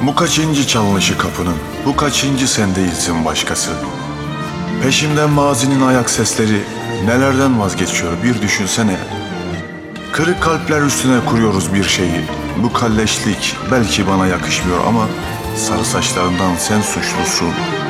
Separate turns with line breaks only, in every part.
Bu kaçıncı çalınışı kapının, bu kaçıncı sen değilsin başkası. Peşimden mazinin ayak sesleri, nelerden vazgeçiyor bir düşünsene. Kırık kalpler üstüne kuruyoruz bir şeyi. Bu kalleşlik belki bana yakışmıyor ama sarı saçlarından sen suçlusun.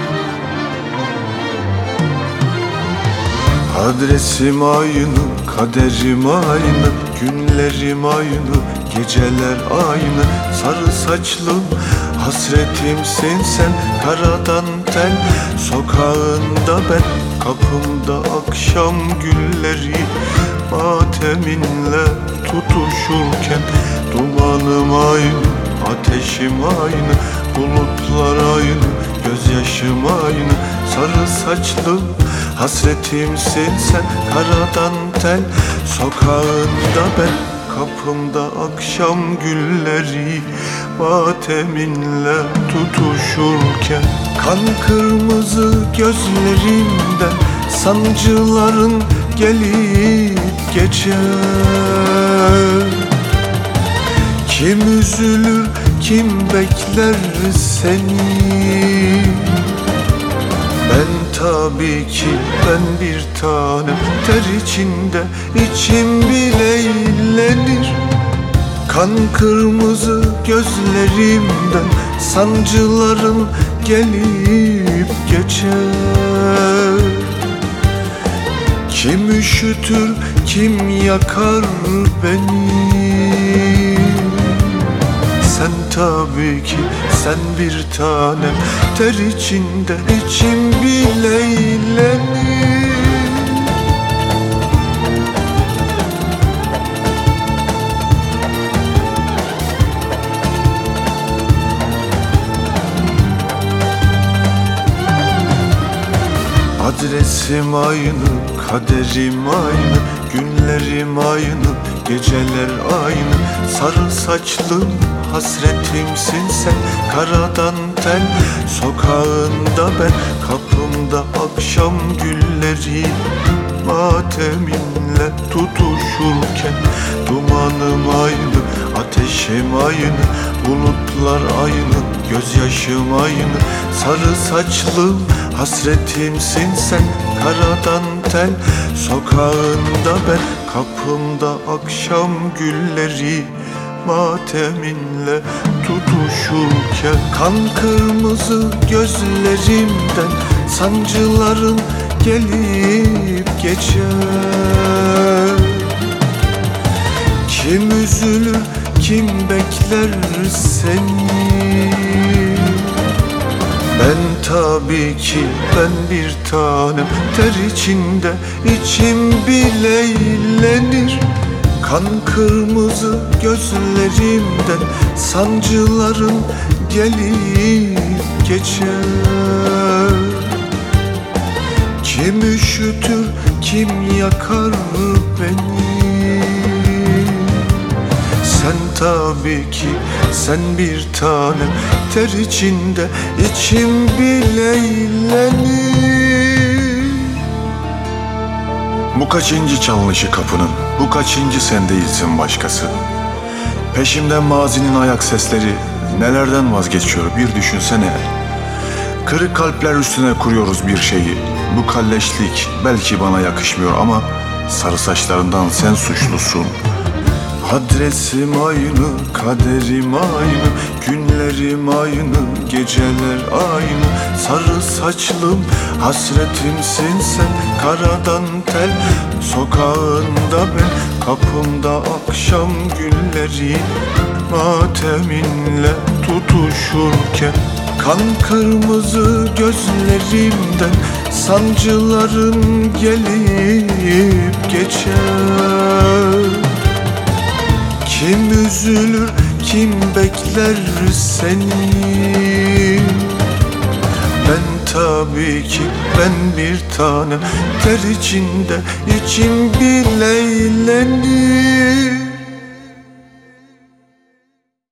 Adresim aynı, kaderim aynı, günlerim aynı, geceler aynı. Sarı saçlım, hasretimsin sen, karadan tel. Sokağında ben, kapımda akşam gülleri. Mateminle tutuşurken dumanım aynı, ateşim aynı, bulutlar aynı, gözyaşım aynı. Sarı saçlım, hasretimsin sen, karadan tel. Sokağında ben, kapımda akşam gülleri. Mateminle tutuşurken kan kırmızı gözlerimden sancıların gelip geçer. Kim üzülür, kim bekler seni? Ben tabii ki, ben bir tanem, ter içinde içim bile eğlenir. Kan kırmızı gözlerimden sancıların gelip geçer. Kim üşütür, kim yakar beni? Sen tabii ki, sen bir tanem, ter içinde içim bile eğlenir. Adresim aynı, kaderim aynı, günlerim aynı, geceler aynı. Sarı saçlım, hasretimsin sen, karadan tel. Sokağında ben, kapımda akşam gülleri. Mateminle tutuşurken dumanım aynı, ateşim aynı, bulutlar aynı, gözyaşım aynı. Sarı saçlım, hasretimsin sen, karadan tel. Sokağında ben, kapımda akşam gülleri. Mateminle tutuşurken kan kırmızı gözlerimden sancıların gelip geçer. Kim üzülür, kim bekler seni? Ben tabii ki, ben bir tanem, ter içinde içim bile eğlenir. Kan kırmızı gözlerimden sancıların gelip geçer. Kim üşütür, kim yakar beni? Sen tabii ki, sen bir tanem, ter içinde içim bile eğlenir. Bu kaçıncı çalınışı kapının, bu kaçıncı sen değilsin başkası. Peşimden mazinin ayak sesleri, nelerden vazgeçiyor bir düşünsene. Kırık kalpler üstüne kuruyoruz bir şeyi. Bu kalleşlik belki bana yakışmıyor ama sarı saçlarından sen suçlusun. Adresim aynı, kaderim aynı, günlerim aynı, geceler aynı. Sarı saçlım, hasretimsin sen, karadan tel. Sokağında ben, kapımda akşam gülleri. Mateminle tutuşurken kan kırmızı gözlerimden sancıların gelip geçer. Kim üzülür, kim bekler seni? Ben tabii ki, ben bir tanem, ter içinde içim bile eğlenir.